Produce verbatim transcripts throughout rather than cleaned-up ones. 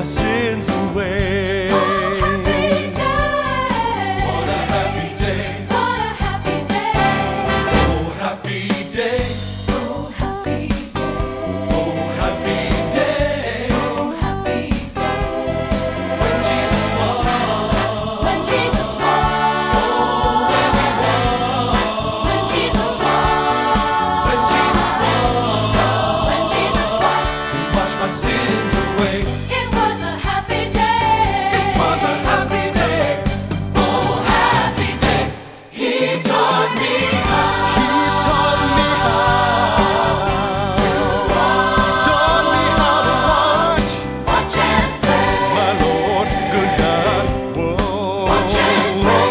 sins away. Oh, happy day. What a happy day. What a happy day. Oh, happy day. Oh, happy day. Oh, happy day. Oh, happy day. When Jesus won. When Jesus won. When Jesus won. When Jesus won. When Jesus won. He washed my sins away. It was a happy day. It was a happy day. Oh, happy day. He taught me how He taught me how. Taught me how to watch. watch and pray. My Lord, good God. Whoa. Watch and pray.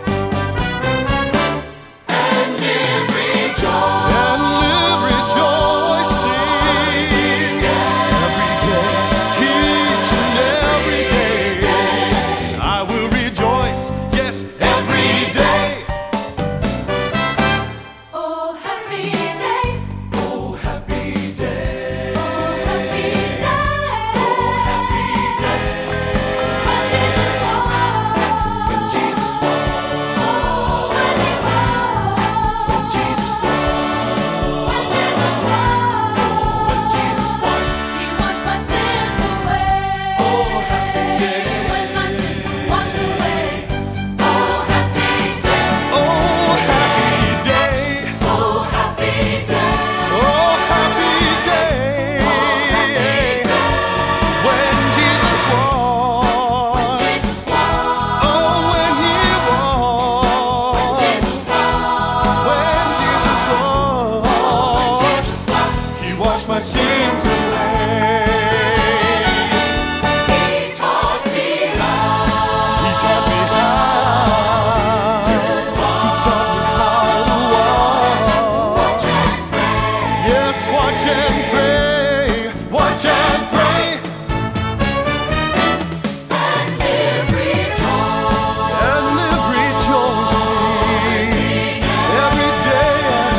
And live rejoice. And live rejoicing every day, each and every day. I will rejoice, yes, every day. Oh, happy day. Oh, happy day. Oh, happy day. Oh, happy day. When Jesus won. When Jesus was, Oh, when he won. when Jesus was, When Jesus won. when Jesus was. He washed my sins away. Oh, happy day. When my sins were washed away. Oh, happy day. Oh, happy day. Oh, happy day. Oh, happy day. When Jesus When was. Jesus won. Oh, when he When was. Jesus won. When Jesus When was. Jesus won. He washed my sins away. He taught me how He taught me how. He taught me how to walk. watch and pray. Yes, watch and pray. Watch and pray. And live rejoice. And live rejoicing every day,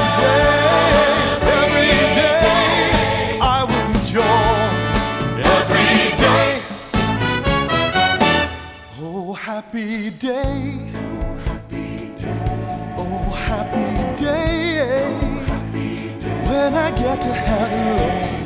every day, every day. I will rejoice every day. Oh, happy day. Oh, happy day. When I get to heaven, Lord.